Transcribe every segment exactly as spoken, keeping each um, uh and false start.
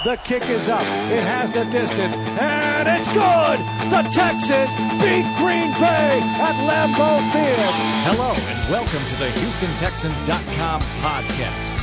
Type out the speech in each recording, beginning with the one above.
The kick is up. It has the distance, and it's good. The Texans beat Green Bay at Lambeau Field. Hello, and welcome to the Houston Texans dot com podcast.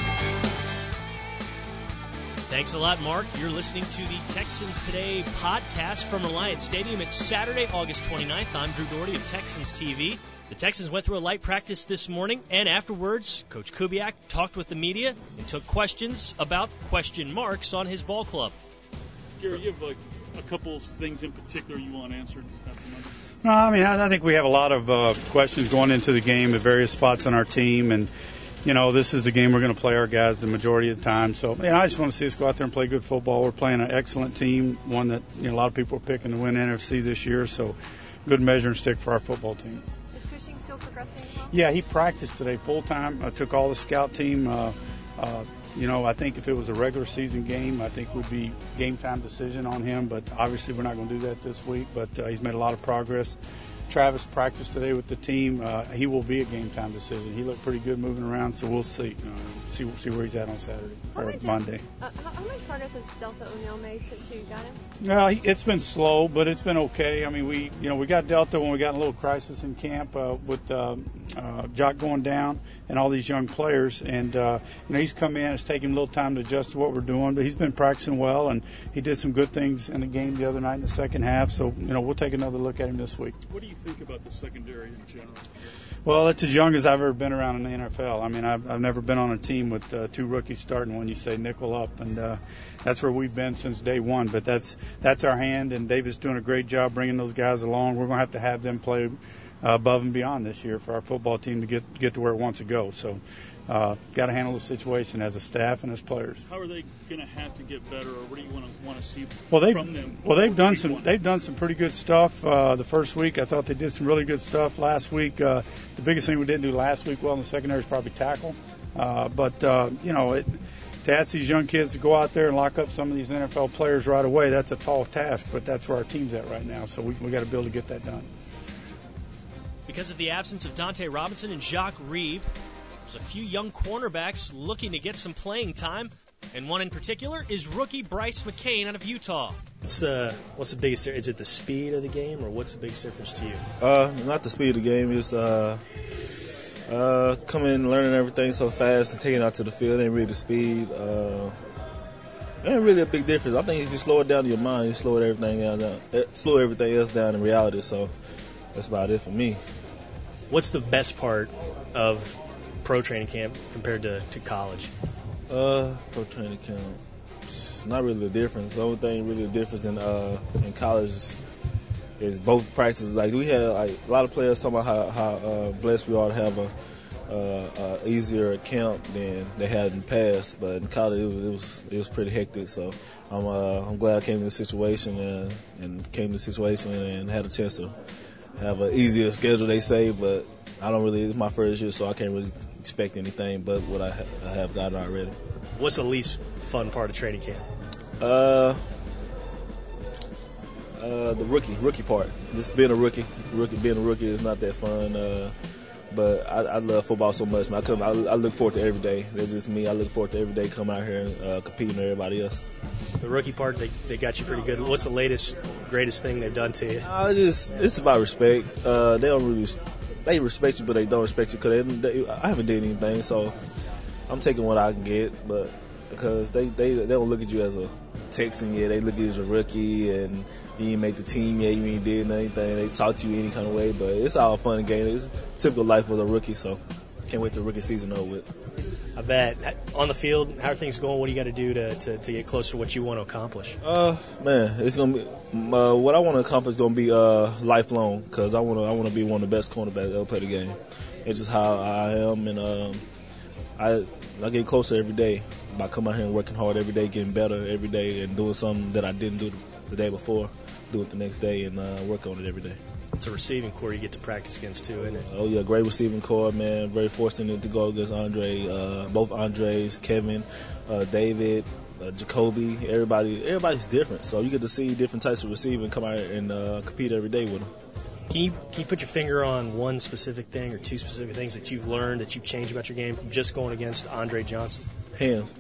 Thanks a lot, Mark. You're listening to the Texans Today podcast from Reliant Stadium. It's Saturday, August twenty-ninth. I'm Drew Doherty of Texans T V. The Texans went through a light practice this morning, and afterwards, Coach Kubiak talked with the media and took questions about question marks on his ball club. Gary, you have like a couple of things in particular you want answered after Monday? No, I mean, I think we have a lot of uh, questions going into the game at various spots on our team, and you know, this is a game we're going to play our guys the majority of the time. So, you know, I just want to see us go out there and play good football. We're playing an excellent team, one that you know a lot of people are picking to win N F C this year. So, good measuring stick for our football team. Is Cushing still progressing well? Yeah, he practiced today full time. I took all the scout team. Uh, uh, you know, I think if it was a regular season game, I think it would be game time decision on him. But obviously, we're not going to do that this week. But uh, he's made a lot of progress. Travis practiced today with the team. Uh, he will be a game time decision. He looked pretty good moving around, so we'll see. Uh, see see where he's at on Saturday how or much, Monday. Uh, how, how much progress has Delta O'Neal made since you got him? Well, he, it's been slow, but it's been okay. I mean, we you know we got Delta when we got in a little crisis in camp uh, with uh, uh, Jock going down and all these young players, and uh, you know he's come in. It's taken him a little time to adjust to what we're doing, but he's been practicing well, and he did some good things in the game the other night in the second half. So you know we'll take another look at him this week. What do you think about the second? In general? Well, it's as young as I've ever been around in the N F L. I mean, I've, I've never been on a team with uh, two rookies starting when you say nickel up, and uh, that's where we've been since day one. But that's that's our hand, and David's doing a great job bringing those guys along. We're going to have to have them play uh, above and beyond this year for our football team to get get to where it wants to go. So, uh, got to handle the situation as a staff and as players. How are they going to have to get better, or what do you want to want to see well, they, from them? Well, they've done some. They've done some pretty good stuff. Uh, the first week, I thought they did some really good stuff. Last week, uh, the biggest thing we didn't do last week well in the secondary is probably tackle. Uh, but uh, you know, it, to ask these young kids to go out there and lock up some of these N F L players right away, that's a tall task. But that's where our team's at right now. So we we got to be able to get that done. Because of the absence of Dante Robinson and Jacques Reeve, there's a few young cornerbacks looking to get some playing time, and one in particular is rookie Bryce McCain out of Utah. What's the what's the biggest? Is it the speed of the game, or what's the biggest difference to you? Uh, not the speed of the game. It's uh, uh, coming, learning everything so fast and taking it out to the field. It ain't really the speed. Uh, it ain't really a big difference. I think if you slow it down to your mind, you slow everything down, slow everything else down in reality. So that's about it for me. What's the best part of pro training camp compared to, to college? Uh, pro training camp, it's not really the difference. The only thing really the difference in uh in college is, is both practices. Like we had like a lot of players talking about how how uh, blessed we are to have a uh, a easier camp than they had in the past. But in college it was it was, it was pretty hectic. So I'm uh, I'm glad I came to the situation and and came to the situation and had a chance to have an easier schedule, they say, but I don't really, it's my first year, so I can't really expect anything but what I, ha- I have gotten already. What's the least fun part of training camp? Uh, uh, the rookie, rookie part. Just being a rookie. Rookie, being a rookie is not that fun, uh, but I, I love football so much, man. I, come, I, I look forward to every day. That's just me. I look forward to every day coming out here and uh, competing with everybody else. The rookie part, they, they got you pretty good. What's the latest, greatest thing they've done to you? Uh, just, it's about respect. Uh, they don't really, they respect you, but they don't respect you because they, they, I haven't did anything, so I'm taking what I can get. But because they, they, they don't look at you as a Texan yet, they look at you as a rookie, and you ain't make the team yet, you ain't did anything. They talk to you any kind of way, but it's all fun and game. It's typical life of a rookie, so can't wait till rookie season over with. I bet. On the field, how are things going? What do you got to do to, to, to get closer to what you want to accomplish? Uh, man, it's gonna be uh, what I want to accomplish. Is gonna be uh lifelong because I want to I want to be one of the best cornerbacks that'll play the game. It's just how I am, and um, I I get closer every day by coming out here and working hard every day, getting better every day, and doing something that I didn't do the day before, do it the next day, and uh, work on it every day. It's a receiving core you get to practice against too, isn't it? Oh yeah, great receiving core, man. Very fortunate to go against Andre, uh, both Andres, Kevin, uh, David, uh, Jacoby. Everybody, everybody's different, so you get to see different types of receiving come out and uh, compete every day with them. Can you, can you put your finger on one specific thing or two specific things that you've learned, that you've changed about your game from just going against Andre Johnson? Hands.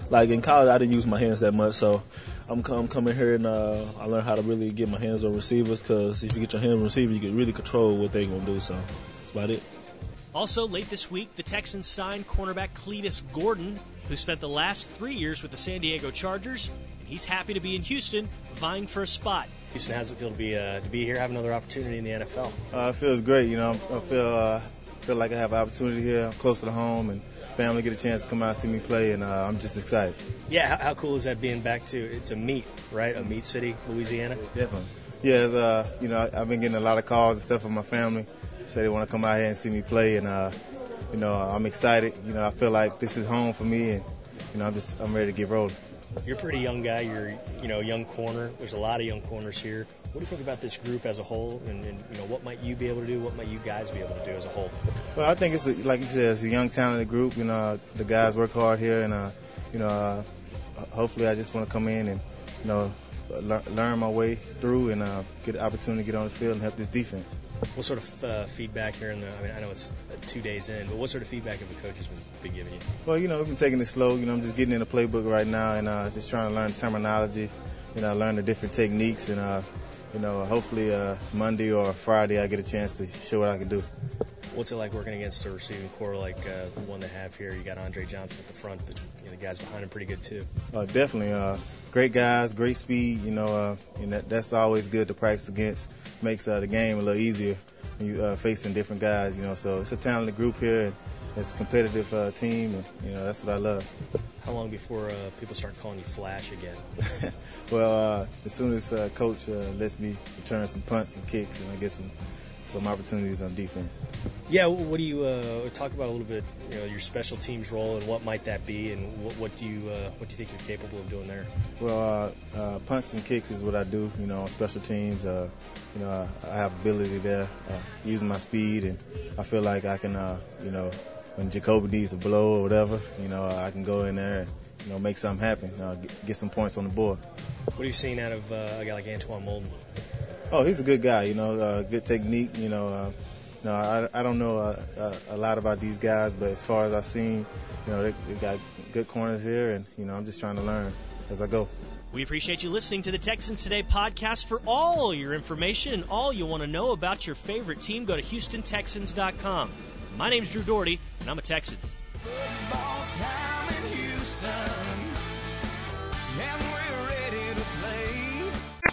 like in college, I didn't use my hands that much, so I'm, I'm coming here and uh, I learned how to really get my hands on receivers, because if you get your hands on receivers, you can really control what they're going to do, so that's about it. Also, late this week, the Texans signed cornerback Cletus Gordon, who spent the last three years with the San Diego Chargers, and he's happy to be in Houston, vying for a spot. Houston, how's it feel to be uh, to be here, have another opportunity in the N F L? Uh, it feels great. You know, I feel uh, feel like I have an opportunity here. I'm close to home, and family get a chance to come out and see me play, and uh, I'm just excited. Yeah, how, how cool is that being back to, it's a meat, right? A meat city, Louisiana? Definitely. Yeah, uh, you know, I've been getting a lot of calls and stuff from my family. Say they want to come out here and see me play, and uh, you know, I'm excited. You know, I feel like this is home for me, and you know, I'm just I'm ready to get rolling. You're a pretty young guy. You're, you know, a young corner. There's a lot of young corners here. What do you think about this group as a whole, and, and you know, what might you be able to do? What might you guys be able to do as a whole? Well, I think it's a, like you said, it's a young, talented group. You know, the guys work hard here, and uh, you know, uh, hopefully, I just want to come in and you know, learn, learn my way through and uh, get the opportunity to get on the field and help this defense. What sort of uh, feedback here in the, I mean, I know it's two days in, but what sort of feedback have the coaches been, been giving you? Well, you know, we've been taking it slow. You know, I'm just getting in the playbook right now and uh, just trying to learn the terminology, you know, learn the different techniques. And, uh, you know, hopefully uh, Monday or Friday I get a chance to show what I can do. What's it like working against a receiving core like uh, the one they have here? You got Andre Johnson at the front, but you know, the guys behind him pretty good too. Uh, definitely. Uh, great guys, great speed, you know, uh, and that, that's always good to practice against. Makes uh, the game a little easier when you uh, facing different guys, you know. So it's a talented group here, and it's a competitive uh, team, and you know that's what I love. How long before uh, people start calling you Flash again? well, uh, as soon as uh, Coach uh, lets me return some punts and kicks, and I get some some opportunities on defense. Yeah, what do you uh, talk about a little bit? You know, your special teams role and what might that be, and what, what do you uh, what do you think you're capable of doing there? Well, uh, uh, punts and kicks is what I do. You know, on special teams. Uh, you know, I, I have ability there, uh, using my speed, and I feel like I can, uh, you know, when Jacoby needs a blow or whatever, you know, I can go in there and you know make something happen, uh, get, get some points on the board. What have you seen out of uh, a guy like Antoine Molden? Oh, he's a good guy. You know, uh, good technique. You know. Uh, No, I, I don't know a, a, a lot about these guys, but as far as I've seen, you know, they, they got good corners here, and, you know, I'm just trying to learn as I go. We appreciate you listening to the Texans Today podcast. For all your information and all you want to know about your favorite team, go to Houston Texans dot com. My name's Drew Doherty, and I'm a Texan.